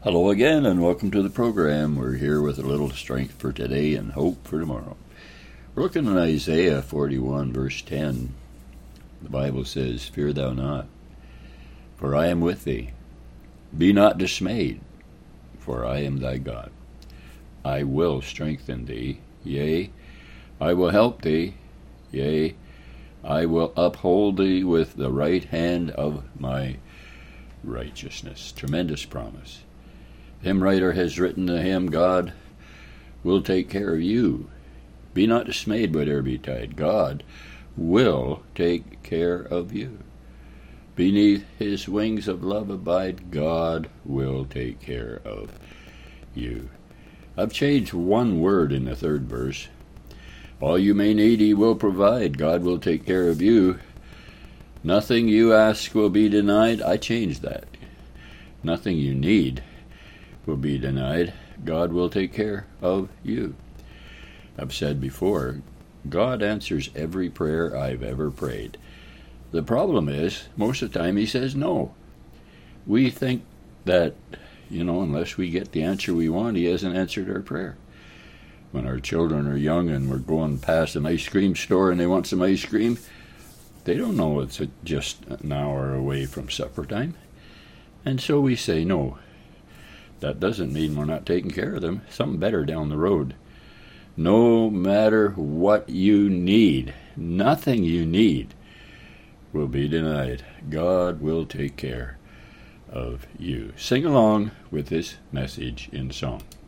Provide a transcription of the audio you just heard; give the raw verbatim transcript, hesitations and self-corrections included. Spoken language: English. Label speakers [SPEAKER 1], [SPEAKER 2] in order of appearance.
[SPEAKER 1] Hello again, and welcome to the program. We're here with a little strength for today and hope for tomorrow. We're looking at Isaiah forty-one, verse ten. The Bible says, "Fear thou not, for I am with thee. Be not dismayed, for I am thy God. I will strengthen thee, yea, I will help thee, yea, I will uphold thee with the right hand of my righteousness." Tremendous promise. The hymn writer has written the hymn, "God will take care of you. Be not dismayed, whatever betide. God will take care of you. Beneath his wings of love abide. God will take care of you." I've changed one word in the third verse. All you may need he will provide. God will take care of you. Nothing you ask will be denied. I changed that. Nothing you need will be denied. God will take care of you. I've said before, God answers every prayer I've ever prayed. The problem is, most of the time he says no. We think that, you know, unless we get the answer we want, he hasn't answered our prayer. When our children are young and we're going past an ice cream store and they want some ice cream, they don't know it's just an hour away from supper time. And so we say no. That doesn't mean we're not taking care of them. Something better down the road. No matter what you need, nothing you need will be denied. God will take care of you. Sing along with this message in song.